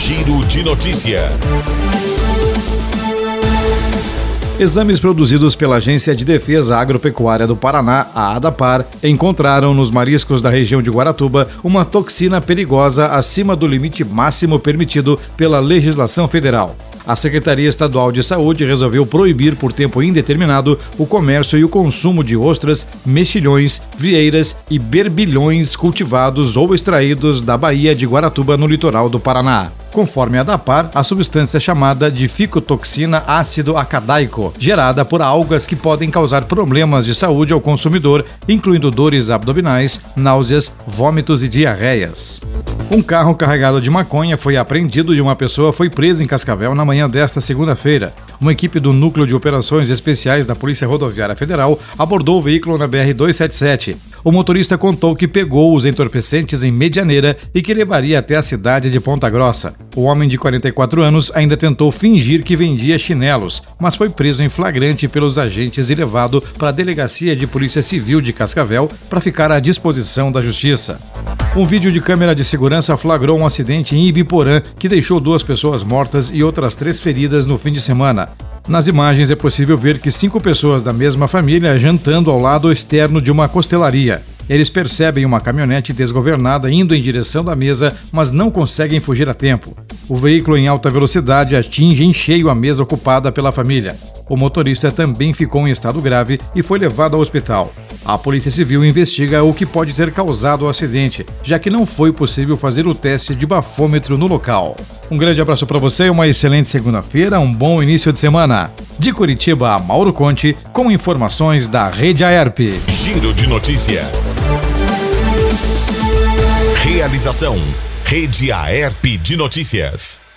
Giro de Notícia. Exames produzidos pela Agência de Defesa Agropecuária do Paraná, a ADAPAR, encontraram nos mariscos da região de Guaratuba uma toxina perigosa acima do limite máximo permitido pela legislação federal. A Secretaria Estadual de Saúde resolveu proibir por tempo indeterminado o comércio e o consumo de ostras, mexilhões, vieiras e berbilhões cultivados ou extraídos da Baía de Guaratuba, no litoral do Paraná. Conforme a ADAPAR, a substância é chamada de ficotoxina ácido acadaico, gerada por algas que podem causar problemas de saúde ao consumidor, incluindo dores abdominais, náuseas, vômitos e diarreias. Um carro carregado de maconha foi apreendido e uma pessoa foi presa em Cascavel na manhã desta segunda-feira. Uma equipe do Núcleo de Operações Especiais da Polícia Rodoviária Federal abordou o veículo na BR-277. O motorista contou que pegou os entorpecentes em Medianeira e que levaria até a cidade de Ponta Grossa. O homem de 44 anos ainda tentou fingir que vendia chinelos, mas foi preso em flagrante pelos agentes e levado para a Delegacia de Polícia Civil de Cascavel para ficar à disposição da Justiça. Um vídeo de câmera de segurança flagrou um acidente em Ibiporã que deixou 2 pessoas mortas e outras 3 feridas no fim de semana. Nas imagens é possível ver que 5 pessoas da mesma família jantando ao lado externo de uma costelaria. Eles percebem uma caminhonete desgovernada indo em direção da mesa, mas não conseguem fugir a tempo. O veículo em alta velocidade atinge em cheio a mesa ocupada pela família. O motorista também ficou em estado grave e foi levado ao hospital. A Polícia Civil investiga o que pode ter causado o acidente, já que não foi possível fazer o teste de bafômetro no local. Um grande abraço para você, uma excelente segunda-feira, um bom início de semana. De Curitiba, Mauro Conte, com informações da Rede Aerp. Giro de Notícia. Realização: Rede Aerp de Notícias.